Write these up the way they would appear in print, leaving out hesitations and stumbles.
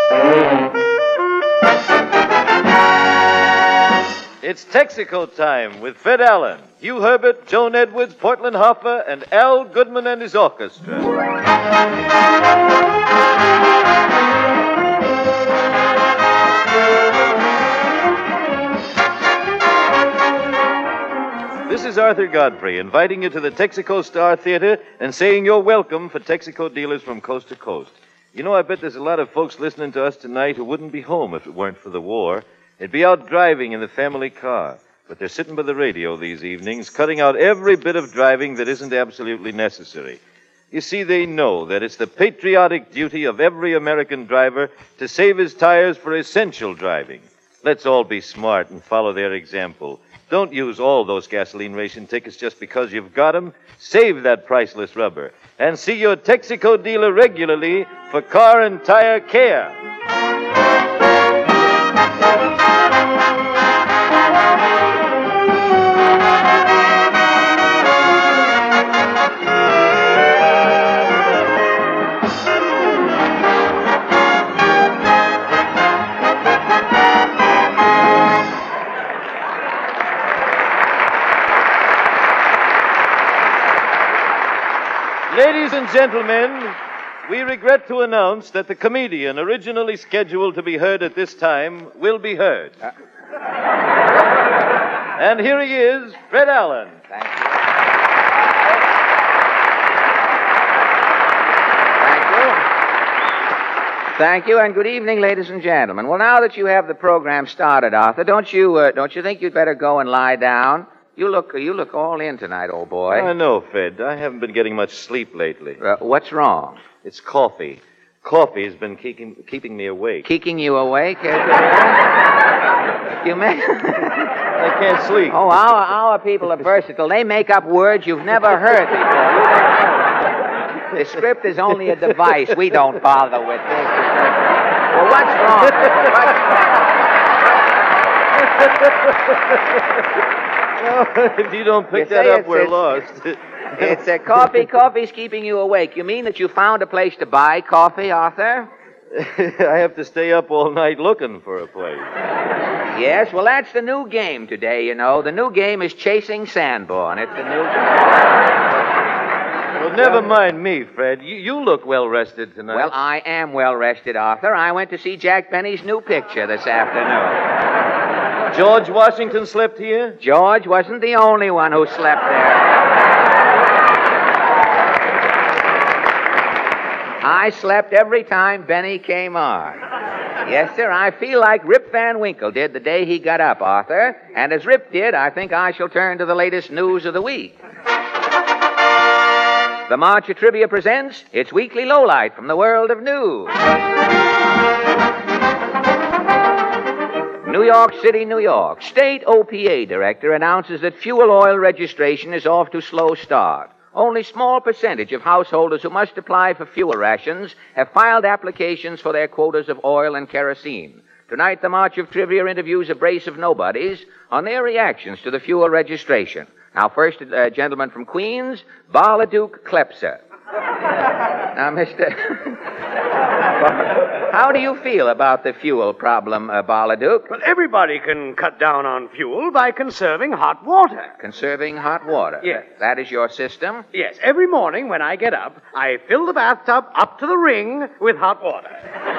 It's Texaco time with Fred Allen, Hugh Herbert, Joan Edwards, Portland Hoffa, and Al Goodman and his orchestra. This is Arthur Godfrey inviting you to the Texaco Star Theater and saying you're welcome for Texaco dealers from coast to coast. You know, I bet there's a lot of folks listening to us tonight who wouldn't be home if it weren't for the war. They'd be out driving in the family car. But they're sitting by the radio these evenings, cutting out every bit of driving that isn't absolutely necessary. You see, they know that it's the patriotic duty of every American driver to save his tires for essential driving. Let's all be smart and follow their example. Don't use all those gasoline ration tickets just because you've got them. Save that priceless rubber. And see your Texaco dealer regularly for car and tire care. Ladies and gentlemen, we regret to announce that the comedian originally scheduled to be heard at this time will be heard. And here he is, Fred Allen. Thank you. Thank you, and good evening, ladies and gentlemen. Well, now that you have the program started, Arthur, don't you think you'd better go and lie down? You look all in tonight, old boy. I know, Fred. I haven't been getting much sleep lately. What's wrong? It's coffee. Coffee has been keeping me awake. Keeping you awake? You may... I can't sleep. Oh, our people are versatile. They make up words you've never heard before. The script is only a device. We don't bother with this. Well, what's wrong? If you don't pick that up, we're lost. It's a coffee. Coffee's keeping you awake. You mean that you found a place to buy coffee, Arthur? I have to stay up all night looking for a place. Yes, well, that's the new game today, you know. The new game is chasing Sanborn. It's the new game. Well, never mind me, Fred. You look well-rested tonight. Well, I am well-rested, Arthur. I went to see Jack Benny's new picture this afternoon. George Washington slept here? George wasn't the only one who slept there. I slept every time Benny came on. Yes, sir, I feel like Rip Van Winkle did the day he got up, Arthur. And as Rip did, I think I shall turn to the latest news of the week. The March of Trivia presents its weekly lowlight from the world of news. New York City, New York. State OPA director announces that fuel oil registration is off to a slow start. Only small percentage of householders who must apply for fuel rations have filed applications for their quotas of oil and kerosene. Tonight, the March of Trivia interviews a brace of nobodies on their reactions to the fuel registration. Now, first, a gentleman from Queens, Barladuke Klepser. Now, Mr. How do you feel about the fuel problem, Barladuke? Well, everybody can cut down on fuel by conserving hot water. Conserving hot water? Yes. That is your system? Yes, every morning when I get up, I fill the bathtub up to the ring with hot water.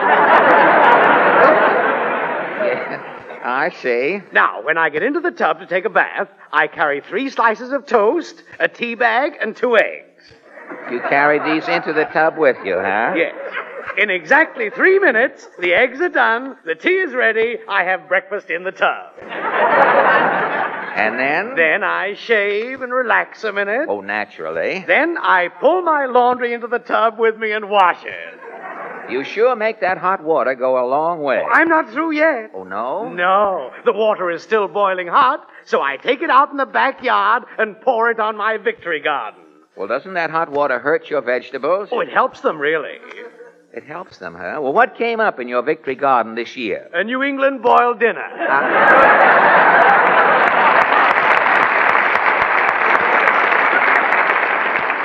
Yeah, I see. Now, when I get into the tub to take a bath, I carry 3 slices of toast, a tea bag, and 2 eggs. You carry these into the tub with you, huh? Yes. In exactly 3 minutes, the eggs are done, the tea is ready, I have breakfast in the tub. And then? Then I shave and relax a minute. Oh, naturally. Then I pull my laundry into the tub with me and wash it. You sure make that hot water go a long way. Oh, I'm not through yet. Oh, no? No. The water is still boiling hot, so I take it out in the backyard and pour it on my victory garden. Well, doesn't that hot water hurt your vegetables? Oh, it helps them, really. It helps them, huh? Well, what came up in your victory garden this year? A New England boiled dinner.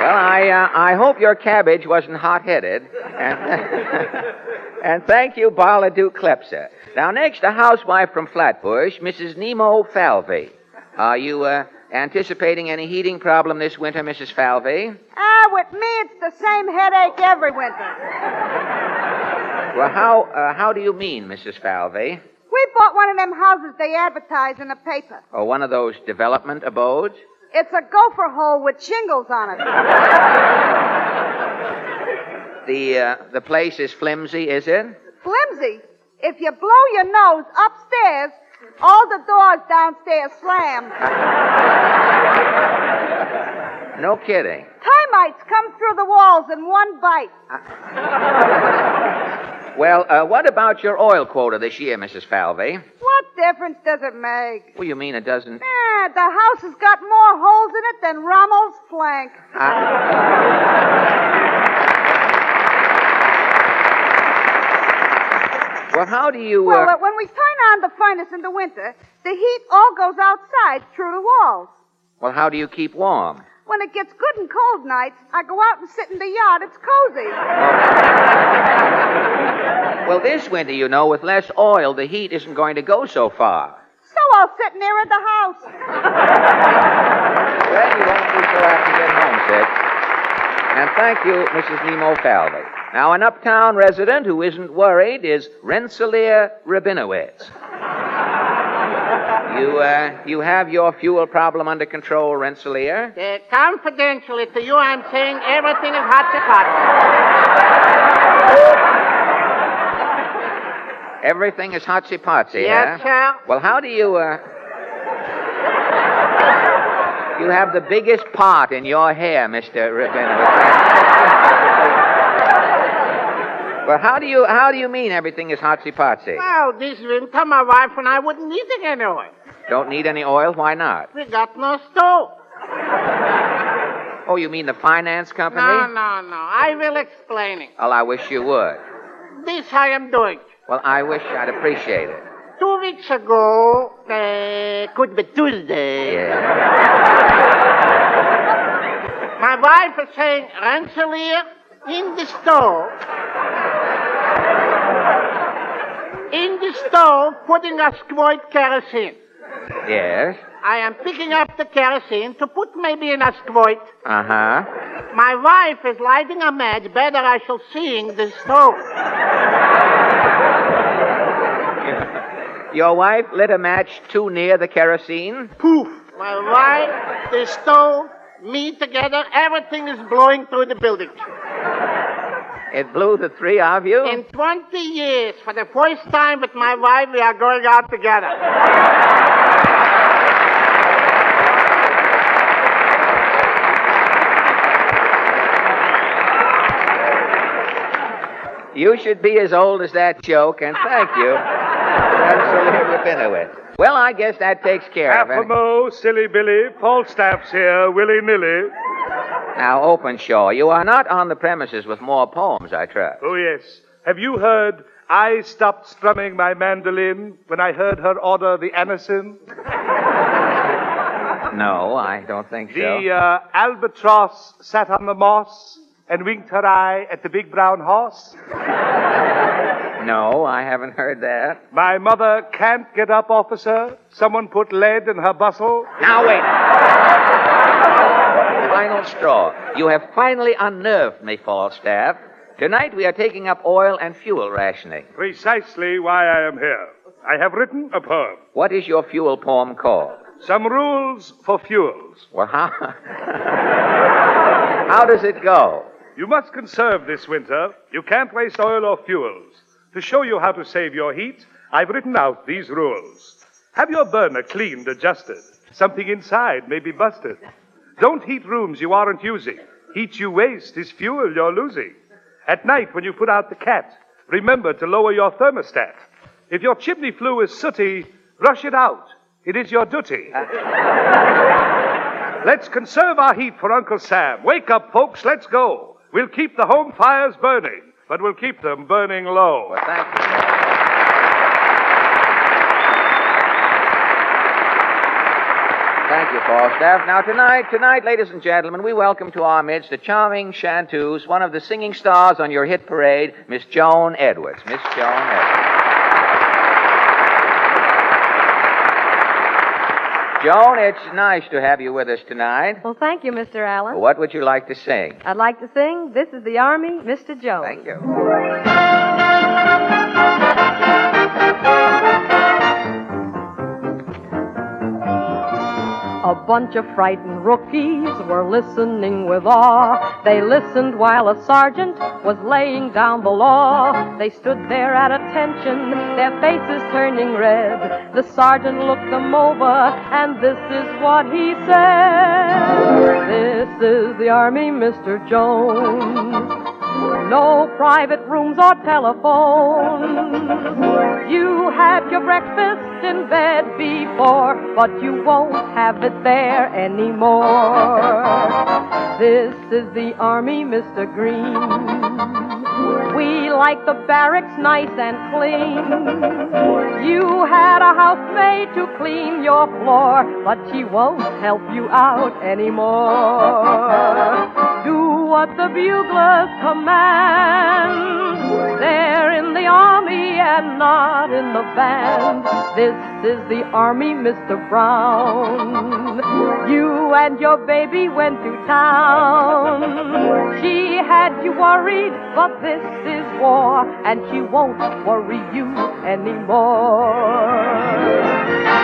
Well, I hope your cabbage wasn't hot-headed. And, and thank you, Bala Duke Klepser. Now, next, a housewife from Flatbush, Mrs. Nemo Falvey. Are you anticipating any heating problem this winter, Mrs. Falvey? With me, it's the same headache every winter. Well, how do you mean, Mrs. Falvey? We bought one of them houses they advertise in the paper. Oh, one of those development abodes? It's a gopher hole with shingles on it. The place is flimsy, is it? Flimsy? If you blow your nose upstairs, all the doors downstairs slam. No kidding. Termites come through the walls in one bite. Well, what about your oil quota this year, Mrs. Falvey? What difference does it make? Well, you mean it doesn't... The house has got more holes in it than Rommel's flank. Well, how do you... Well, when we turn on the furnace in the winter, the heat all goes outside through the walls. Well, how do you keep warm? When it gets good and cold nights, I go out and sit in the yard. It's cozy. Well, this winter, you know, with less oil, the heat isn't going to go so far. So I'll sit nearer the house. Well, you won't be so apt to get homesick. And thank you, Mrs. Nemo Falvey. Now, an uptown resident who isn't worried is Rensselaer Rabinowitz. You have your fuel problem under control, Rensselaer? Confidentially to you, I'm saying everything is hot. Everything is hotsy-potsy, Yes, sir. Well, how do you, You have the biggest part in your hair, Mr. Rabinowitz. Well, how do you mean everything is hotsy-potsy? Well, this winter, my wife and I wouldn't need any oil. Don't need any oil? Why not? We got no stove. Oh, you mean the finance company? No. I will explain it. Well, I wish you would. This I am doing. Well, I wish I'd appreciate it. 2 weeks ago, could be Tuesday. Yeah. My wife is saying, Rensselaer, in the stove, putting a squirt kerosene. Yes. I am picking up the kerosene to put maybe in a squirt. Uh-huh. My wife is lighting a match. Better I shall seeing the stove. Your wife lit a match too near the kerosene? Poof. My wife, the stove, me together, everything is blowing through the building. It blew the three of you? In 20 years, for the first time with my wife, we are going out together. You should be as old as that joke, and thank you. Rensselaer Rabinowitz. Well, I guess that takes care of it. Half-a-mo, silly Billy, Falstaff's here, willy-nilly. Now, Openshaw, you are not on the premises with more poems, I trust. Oh, yes. Have you heard I stopped strumming my mandolin when I heard her order the Anacin? No, I don't think so. The albatross sat on the moss and winked her eye at the big brown horse? No, I haven't heard that. My mother can't get up, officer. Someone put lead in her bustle. Now, wait. Final straw. You have finally unnerved me, Falstaff. Tonight we are taking up oil and fuel rationing. Precisely why I am here. I have written a poem. What is your fuel poem called? Some rules for fuels. Well, how does it go? You must conserve this winter. You can't waste oil or fuels. To show you how to save your heat, I've written out these rules. Have your burner cleaned, adjusted. Something inside may be busted. Don't heat rooms you aren't using. Heat you waste is fuel you're losing. At night, when you put out the cat, remember to lower your thermostat. If your chimney flue is sooty, brush it out. It is your duty. Let's conserve our heat for Uncle Sam. Wake up, folks, let's go. We'll keep the home fires burning, but we'll keep them burning low. Well, thank you. Thank you, Falstaff. Now, tonight, ladies and gentlemen, we welcome to our midst the charming chanteuse, one of the singing stars on your hit parade, Miss Joan Edwards. Miss Joan Edwards. Joan, it's nice to have you with us tonight. Well, thank you, Mr. Allen. What would you like to sing? I'd like to sing This is the Army, Mr. Jones. Thank you. A bunch of frightened rookies were listening with awe. They listened while a sergeant was laying down the law. They stood there at attention, their faces turning red. The sergeant looked them over, and this is what he said. This is the Army, Mr. Jones. No private rooms or telephones. You had your breakfast in bed before, but you won't have it there anymore. This is the Army, Mr. Green. We like the barracks nice and clean. You had a housemaid to clean your floor, but she won't help you out anymore. Do what the buglers command. They're in the Army and not in the band. This is the Army, Mr. Brown. You and your baby went to town. She had you worried, but this is war, and she won't worry you anymore.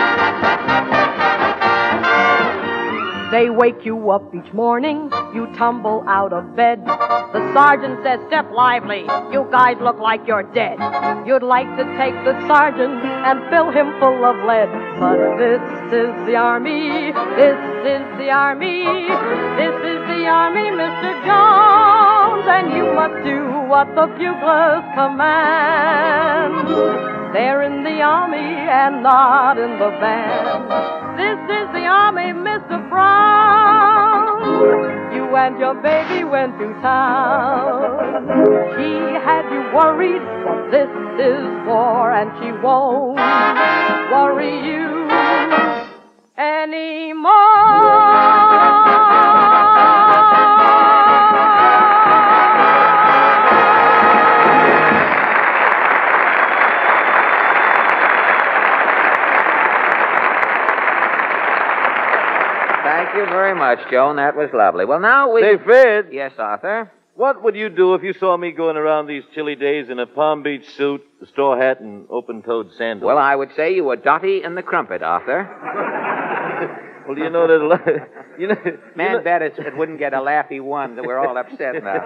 They wake you up each morning, you tumble out of bed. The sergeant says, step lively, you guys look like you're dead. You'd like to take the sergeant and fill him full of lead. But this is the Army, this is the Army, this is the Army, Mr. Jones, and you must do what the buglers command. They're in the Army and not in the band. This is the Army, Mr. Brown. You and your baby went to town. She had you worried, but this is war, and she won't worry you anymore. Thank you very much, Joan. That was lovely. Well, now we... Say, Fred. Yes, Arthur? What would you do if you saw me going around these chilly days in a Palm Beach suit, a straw hat, and open-toed sandals? Well, I would say you were Dottie and the Crumpet, Arthur. Well, you know that... Man bet it wouldn't get a laughy one, that we're all upset now.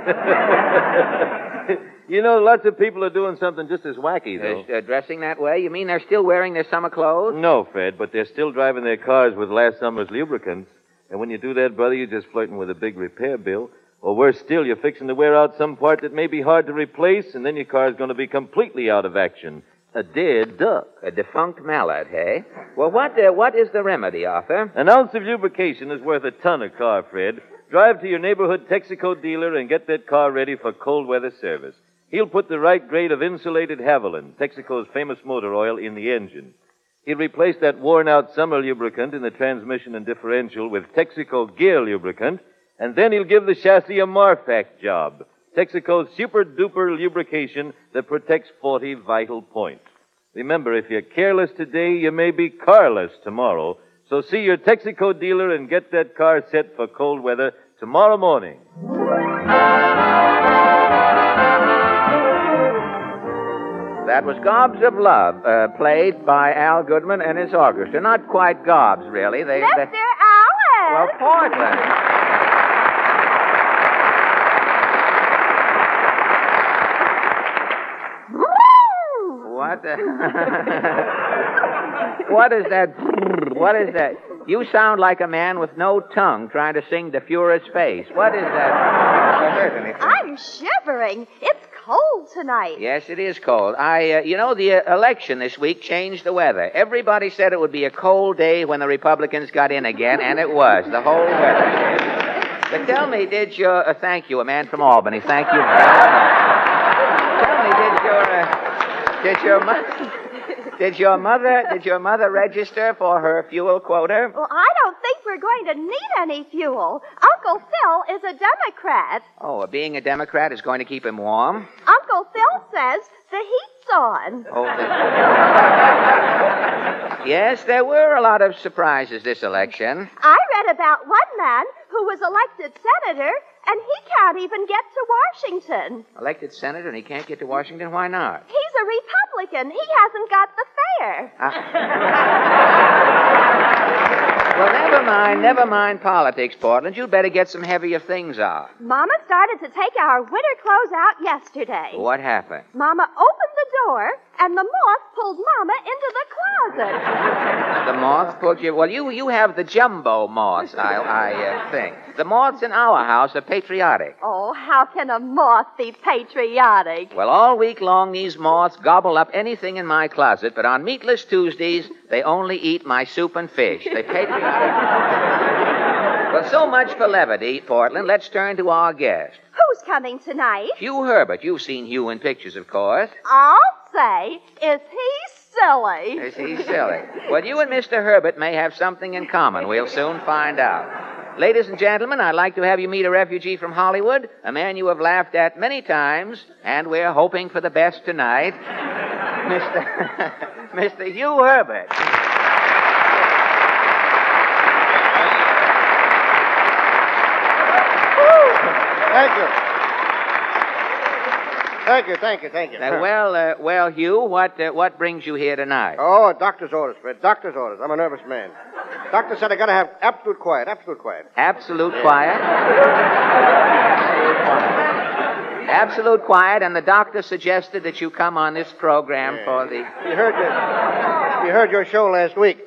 You know, lots of people are doing something just as wacky, though. Dressing that way? You mean they're still wearing their summer clothes? No, Fred, but they're still driving their cars with last summer's lubricants. And when you do that, brother, you're just flirting with a big repair bill. Or worse still, you're fixing to wear out some part that may be hard to replace, and then your car's going to be completely out of action. A dead duck. A defunct mallard, hey? Well, what is the remedy, Arthur? An ounce of lubrication is worth a ton of car, Fred. Drive to your neighborhood Texaco dealer and get that car ready for cold weather service. He'll put the right grade of insulated Haviland, Texaco's famous motor oil, in the engine. He'll replace that worn-out summer lubricant in the transmission and differential with Texaco gear lubricant, and then he'll give the chassis a Marfac job, Texaco's super-duper lubrication that protects 40 vital points. Remember, if you're careless today, you may be carless tomorrow. So see your Texaco dealer and get that car set for cold weather tomorrow morning. That was Gobs of Love, played by Al Goodman and his orchestra. Not quite Gobs, really. Mr. Allen! Well, Portland. What? What is that? What is that? You sound like a man with no tongue trying to sing the Führer's face. What is that? I'm shivering. It's cold tonight. Yes, it is cold. The election this week changed the weather. Everybody said it would be a cold day when the Republicans got in again, and it was. The whole weather. But tell me, did your... thank you, a man from Albany. Thank you very much. Did your mother register for her fuel quota? Well, I don't think we're going to need any fuel. Uncle Phil is a Democrat. Oh, being a Democrat is going to keep him warm? Uncle Phil says the heat's on. Oh, yes, there were a lot of surprises this election. I read about one man who was elected senator, and he can't even get to Washington. Elected senator and he can't get to Washington? Why not? He's a Republican. He hasn't got the fare. Well, never mind politics, Portland. You'd better get some heavier things on. Mama started to take our winter clothes out yesterday. What happened? Mama opened the door, and the moth pulled Mama into the closet. The moth pulled you... Well, you have the jumbo moths, I think. The moths in our house are patriotic. Oh, how can a moth be patriotic? Well, all week long, these moths gobble up anything in my closet, but on Meatless Tuesdays, they only eat my soup and fish. They patriotic. Well, so much for levity, Portland. Let's turn to our guest. Who's coming tonight? Hugh Herbert. You've seen Hugh in pictures, of course. I'll say, is he silly? Is he silly? Well, you and Mr. Herbert may have something in common. We'll soon find out. Ladies and gentlemen, I'd like to have you meet a refugee from Hollywood, a man you have laughed at many times, and we're hoping for the best tonight, Mr. Hugh Herbert. Thank you. Well, Hugh, what brings you here tonight? Oh, doctor's orders, Fred. Doctor's orders. I'm a nervous man. Doctor said I gotta have absolute quiet. Absolute quiet? Absolute quiet, and the doctor suggested that you come on this program for the... You heard your show last week.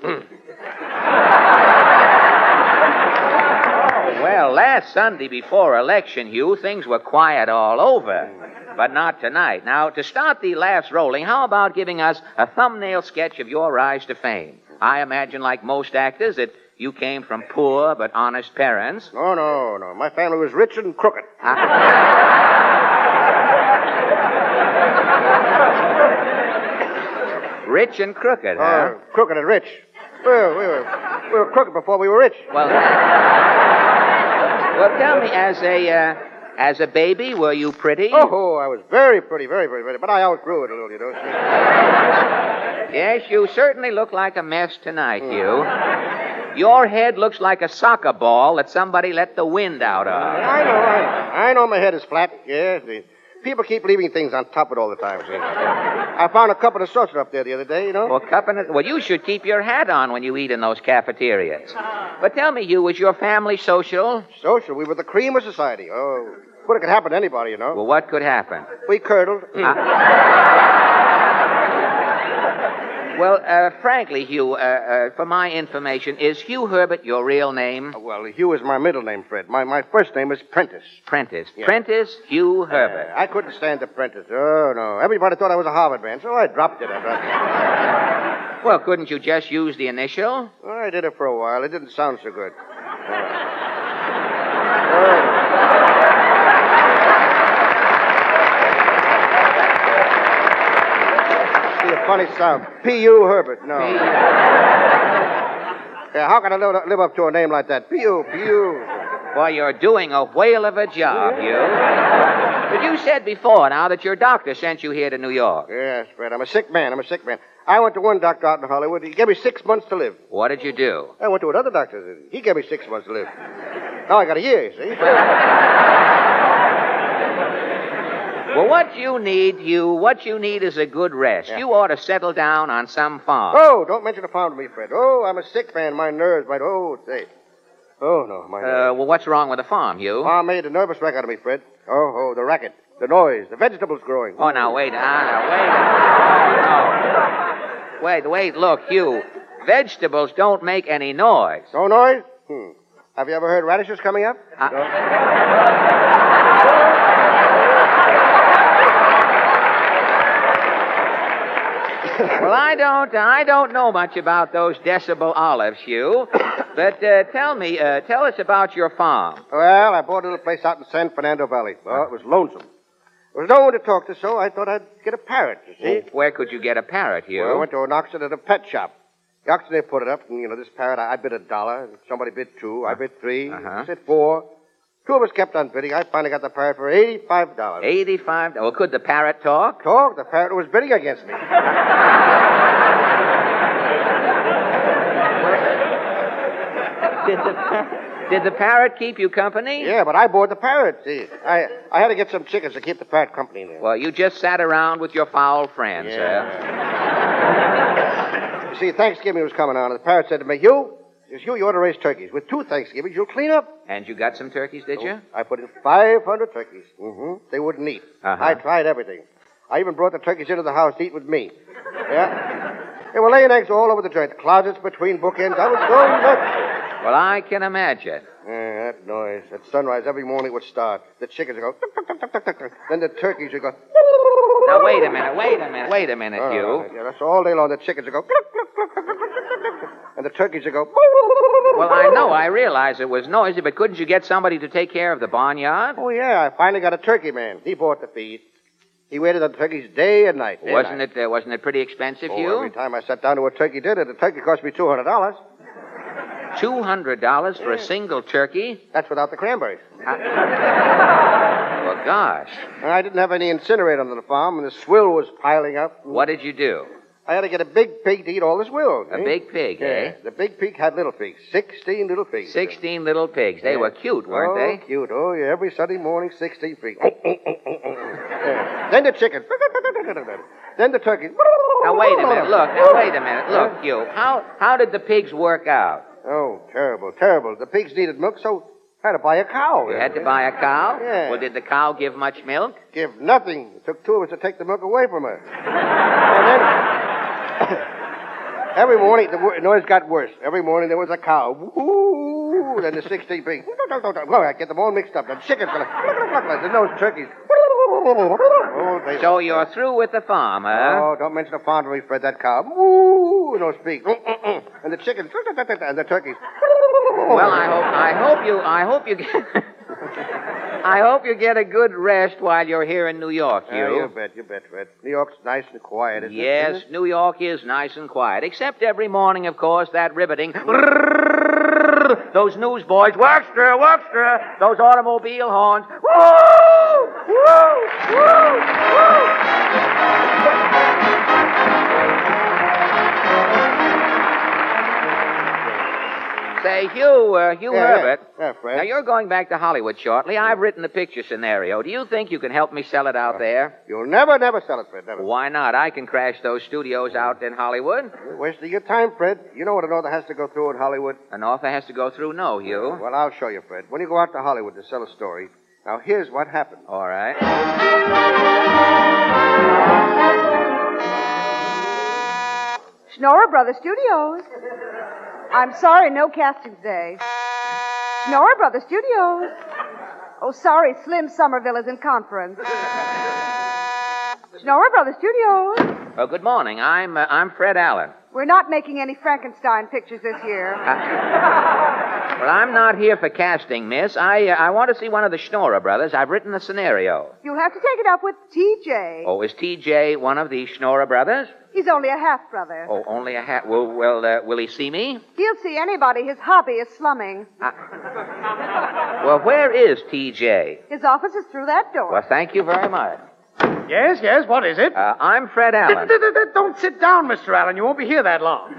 Well, last Sunday before election, Hugh, things were quiet all over. But not tonight. Now, to start the laughs rolling, how about giving us a thumbnail sketch of your rise to fame? I imagine, like most actors, that you came from poor but honest parents. Oh, no. My family was rich and crooked. Rich and crooked, huh? Crooked and rich. Well, we were crooked before we were rich. Well, tell me, as a baby, were you pretty? Oh, I was very pretty, very, very pretty. But I outgrew it a little, you know. Yes, you certainly look like a mess tonight, Hugh. Your head looks like a soccer ball that somebody let the wind out of. I know my head is flat. Yes. People keep leaving things on top of it all the time. See? I found a cup of the saucer up there the other day, you know. Well, you should keep your hat on when you eat in those cafeterias. But tell me, Hugh, was your family social? Social? We were the cream of society. Oh, what could happen to anybody, you know. Well, what could happen? We curdled. Well, frankly, Hugh, for my information, is Hugh Herbert your real name? Well, Hugh is my middle name, Fred. My first name is Prentice. Prentice. Yeah. Prentice Hugh Herbert. I couldn't stand the Prentice. Oh, no. Everybody thought I was a Harvard man, so I dropped it. Well, couldn't you just use the initial? Well, I did it for a while. It didn't sound so good. A funny sound. P.U. Herbert. No. Yeah, how can I live up to a name like that? P.U. Well, you're doing a whale of a job, Hugh. But you said before now that your doctor sent you here to New York. Yes, Fred. I'm a sick man. I went to one doctor out in Hollywood. He gave me 6 months to live. What did you do? I went to another doctor. He gave me 6 months to live. Now I got a year, you see. Well, what you need, Hugh, is a good rest. Yeah. You ought to settle down on some farm. Oh, don't mention a farm to me, Fred. Oh, I'm a sick man. My nerves might... Oh, say. Oh, no, my nerves. Well, what's wrong with the farm, Hugh? Farm made a nervous wreck out of me, Fred. Oh, the racket, the noise, the vegetables growing. Oh, now, wait. Wait. Look, Hugh, vegetables don't make any noise. No noise? Have you ever heard radishes coming up? Well, I don't know much about those decibel olives, Hugh. But tell us about your farm. Well, I bought a little place out in San Fernando Valley. Oh, it was lonesome. There was no one to talk to, so I thought I'd get a parrot, you see. Well, where could you get a parrot, Hugh? Well, I went to an auction at a pet shop. The auctioneer put it up, and, this parrot, I bid $1. And somebody bid $2. I bid $3. I said $4. Two of us kept on bidding. I finally got the parrot for $85. $85? Well, could the parrot talk? Talk? The parrot was bidding against me. Did the parrot keep you company? Yeah, but I bought the parrot. See, I had to get some chickens to keep the parrot company in there. Well, you just sat around with your foul friends, You see, Thanksgiving was coming on, and the parrot said to me, Hugh, you ought to raise turkeys. With 2 Thanksgivings, you'll clean up. And you got some turkeys, did you? I put in 500 turkeys. They wouldn't eat. I tried everything. I even brought the turkeys into the house to eat with me. Yeah? They were laying eggs all over the joint, closets between bookends. I was going nuts. Well, I can imagine. Yeah, that noise. At sunrise, every morning it would start. The chickens would go, tuk, tuk, tuk, tuk, tuk, tuk. Then the turkeys would go, Now, wait a minute, Hugh. Yeah, that's all day long. The chickens would go, cluck, cluck, cluck, cluck, cluck, cluck, cluck. And the turkeys would go, Well, I know, I realize it was noisy, but couldn't you get somebody to take care of the barnyard? Oh, yeah, I finally got a turkey man. He bought the feed. He waited on the turkeys day and night. Wasn't it pretty expensive, Hugh? Every time I sat down to a turkey dinner, the turkey cost me $200. $200 for a single turkey? That's without the cranberries. Well, gosh. And I didn't have any incinerator on the farm, and the swill was piling up. What did you do? I had to get a big pig to eat all the swill. A big pig, eh? The big pig had little pigs. 16 little pigs. 16 little pigs. They were cute, weren't they? Cute. Oh, yeah. Every Sunday morning, 16 pigs. Yeah. Then the chickens. Then the turkeys. Now, wait a minute. Look, Hugh. How did the pigs work out? Oh, terrible, terrible. The pigs needed milk, so I had to buy a cow. You had to buy a cow? Yeah. Well, did the cow give much milk? Give nothing. It took 2 of us to take the milk away from her. And then, every morning, the noise got worse. Every morning, there was a cow. Woo! Then the 16 pigs. Well, I get them all mixed up. The chickens going to... Then those turkeys. Oh, So you're through with the farm, huh? Oh, don't mention the farm to me, Fred. That cow. Woo! Those pigs. And the chickens. And the turkeys. Well, I hope you get a good rest while you're here in New York, Hugh. You bet, Fred. New York's nice and quiet, isn't it? Yes, New York is nice and quiet, except every morning, of course, that riveting... Those newsboys, Worcester, those automobile horns. Woo! Woo! Woo! Woo! Say, Hugh Herbert. Yeah, Fred. Now, you're going back to Hollywood shortly. I've written the picture scenario. Do you think you can help me sell it out there? You'll never sell it, Fred, never. Why not? I can crash those studios out in Hollywood. You're wasting your time, Fred. You know what an author has to go through in Hollywood? An author has to go through? No, Hugh. Well, I'll show you, Fred. When you go out to Hollywood to sell a story, now here's what happened. All right. Schnorrer Brothers Studios. I'm sorry, no casting today. Schnorrer Brothers Studios. Oh, sorry, Slim Somerville is in conference. Schnorrer Brothers Studios. Well, good morning. I'm Fred Allen. We're not making any Frankenstein pictures this year. Well, I'm not here for casting, miss. I want to see one of the Schnorrer brothers. I've written the scenario. You'll have to take it up with T.J. Oh, is T.J. one of the Schnorrer brothers? He's only a half-brother. Oh, only a half. Well, will he see me? He'll see anybody. His hobby is slumming. Well, where is T.J.? His office is through that door. Well, thank you very much. Yes, what is it? I'm Fred Allen. Don't sit down, Mr. Allen. You won't be here that long.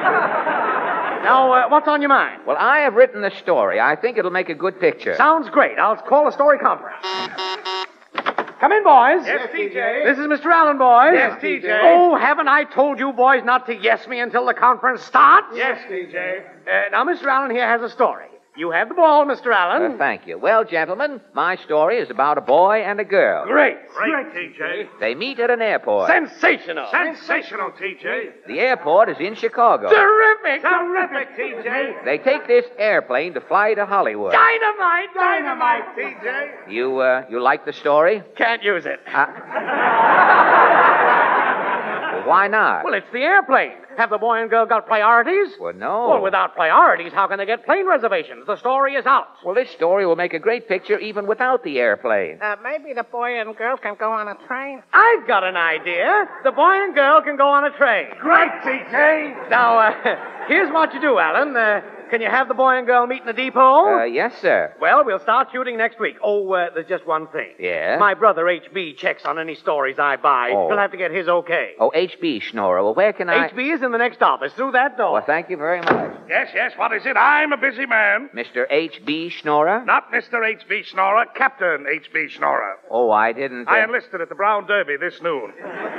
Now, what's on your mind? Well, I have written a story. I think it'll make a good picture. Sounds great. I'll call a story conference. Come in, boys. Yes, T.J. This is Mr. Allen, boys. Yes, T.J. Oh, haven't I told you boys not to yes me until the conference starts? Yes, T.J. Now, Mr. Allen here has a story. You have the ball, Mr. Allen. Thank you. Well, gentlemen, my story is about a boy and a girl. Great, T.J. They meet at an airport. Sensational. Sensational, T.J. The airport is in Chicago. Terrific. Terrific, T.J. They take this airplane to fly to Hollywood. Dynamite. T.J. You like the story? Can't use it. Well, Why not? Well, it's the airplane. Have the boy and girl got priorities? Well, no. Well, without priorities, how can they get plane reservations? The story is out. Well, this story will make a great picture even without the airplane. Maybe the boy and girl can go on a train. I've got an idea. The boy and girl can go on a train. Great, TK! Now, here's what you do, Alan. Can you have the boy and girl meet in the depot? Yes, sir. Well, we'll start shooting next week. Oh, there's just one thing. Yeah? My brother H.B. checks on any stories I buy. Oh. He'll have to get his okay. Oh, H.B. Schnorrer. Well, where can I... H.B. is in the next office, through that door. Well, thank you very much. Yes, what is it? I'm a busy man. Mr. H.B. Schnorrer? Not Mr. H.B. Schnorrer, Captain H.B. Schnorrer. Oh, I didn't... I enlisted at the Brown Derby this noon.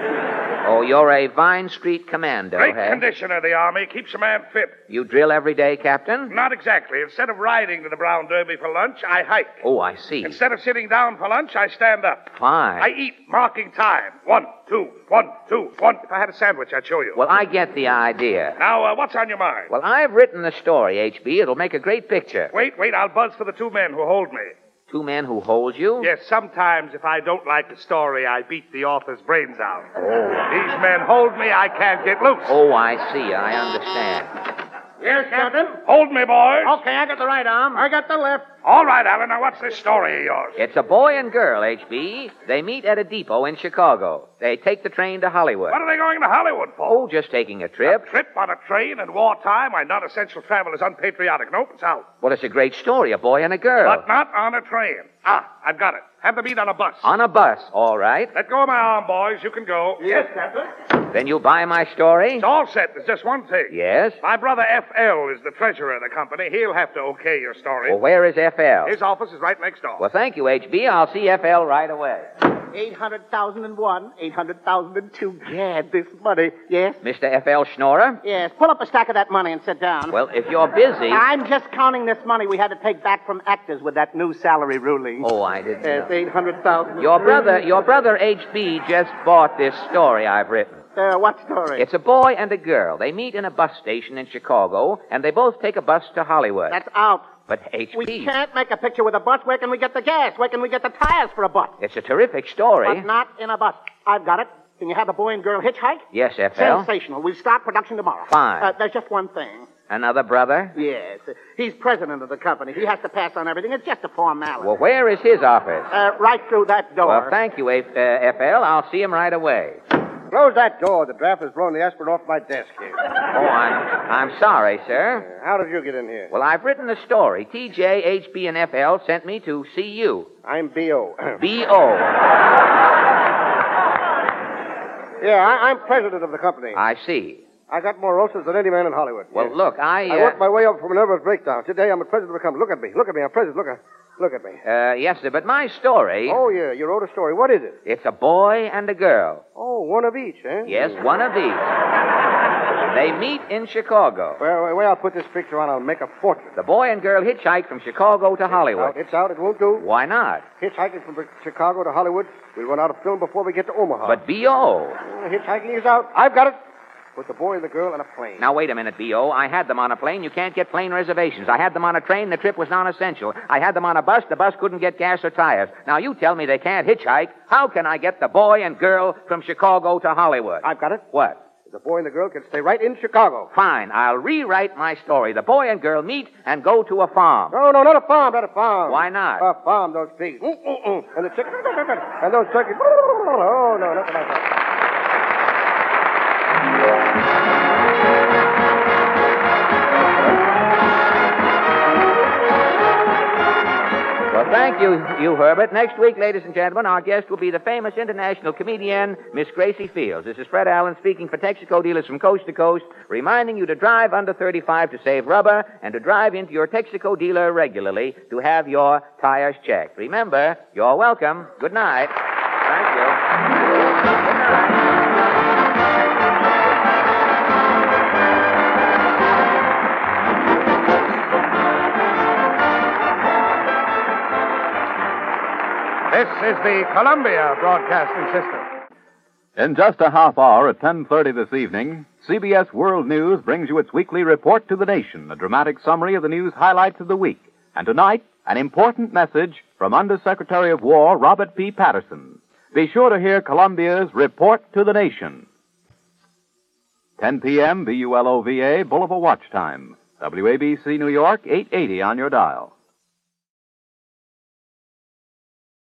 Oh, you're a Vine Street commando, Great eh? conditioner of the Army. Keeps a man fit. You drill every day, Captain? Not exactly. Instead of riding to the Brown Derby for lunch, I hike. Oh, I see. Instead of sitting down for lunch, I stand up. Fine. I eat, marking time. 1, 2, 1, 2, 1. If I had a sandwich, I'd show you. Well, I get the idea. Now, what's on your mind? Well, I've written the story, H.B. It'll make a great picture. Wait, I'll buzz for the 2 men who hold me. 2 men who hold you? Yes, sometimes if I don't like a story, I beat the author's brains out. Oh. These men hold me, I can't get loose. Oh, I see. I understand. Yes, Captain? Hold me, boys. Okay, I got the right arm. I got the left. All right, Alan, now what's this story of yours? It's a boy and girl, H.B. They meet at a depot in Chicago. They take the train to Hollywood. What are they going to Hollywood for? Oh, just taking a trip. A trip on a train in wartime? Why, non-essential travel is unpatriotic. Nope, it's out. Well, it's a great story, a boy and a girl. But not on a train. I've got it. Have them meet on a bus. On a bus, all right. Let go of my arm, boys. You can go. Yes, Captain. Then you buy my story? It's all set. There's just one thing. Yes? My brother F.L. is the treasurer of the company. He'll have to okay your story. Well, where is F.L.? His office is right next door. Well, thank you, H.B. I'll see F.L. right away. 800,001, 800,002. Gad, this money. Yes? Mr. F.L. Schnorrer? Yes. Pull up a stack of that money and sit down. Well, if you're busy... I'm just counting this money we had to take back from actors with that new salary ruling. Oh, I didn't know. Yes, 800,000. Your brother H.B. just bought this story I've written. What story? It's a boy and a girl. They meet in a bus station in Chicago, and they both take a bus to Hollywood. That's out. But H.B. We can't make a picture with a bus. Where can we get the gas? Where can we get the tires for a bus? It's a terrific story. But not in a bus. I've got it. Can you have the boy and girl hitchhike? Yes, F.L. Sensational. We'll start production tomorrow. Fine. There's just one thing. Another brother? Yes. He's president of the company. He has to pass on everything. It's just a formality. Well, where is his office? Right through that door. Well, thank you, F.L. I'll see him right away. Close that door. The draft has blown the aspirin off my desk here. Oh, I'm sorry, sir. How did you get in here? Well, I've written a story. T.J., H.B., and F.L. sent me to see you. I'm B.O. B.O. Yeah, I'm president of the company. I see. I got more ulcers than any man in Hollywood. Well, Yeah. look, I worked my way up from a nervous breakdown. Today, I'm the president of the company. Look at me. I'm president. Look at me. Yes, sir, but my story... Oh, yeah, you wrote a story. What is it? It's a boy and a girl. Oh, one of each, eh? Yes, one of each. They meet in Chicago. Well, where I'll put this picture on, I'll make a fortune. The boy and girl hitchhike from Chicago to Hollywood. It's out. It won't do. Why not? Hitchhiking from Chicago to Hollywood, we'll run out of film before we get to Omaha. But B.O. Hitchhiking is out. I've got it. Put the boy and the girl in a plane. Now, wait a minute, B.O. I had them on a plane. You can't get plane reservations. I had them on a train. The trip was non-essential. I had them on a bus. The bus couldn't get gas or tires. Now, you tell me they can't hitchhike. How can I get the boy and girl from Chicago to Hollywood? I've got it. What? The boy and the girl can stay right in Chicago. Fine. I'll rewrite my story. The boy and girl meet and go to a farm. No, not a farm. Why not? A farm, those pigs. And the chickens. And those turkeys. Oh, no, nothing like that. Well, thank you, Herbert. Next week, ladies and gentlemen, our guest will be the famous international comedian, Miss Gracie Fields. This is Fred Allen speaking for Texaco dealers from coast to coast, reminding you to drive under 35 to save rubber and to drive into your Texaco dealer regularly to have your tires checked. Remember, you're welcome. Good night. Thank you. Good night. This is the Columbia Broadcasting System. In just a half hour at 10:30 this evening, CBS World News brings you its weekly report to the nation, a dramatic summary of the news highlights of the week. And tonight, an important message from Undersecretary of War Robert P. Patterson. Be sure to hear Columbia's Report to the Nation. 10 p.m. BULOVA, Bulova Watch Time. WABC New York, 880 on your dial.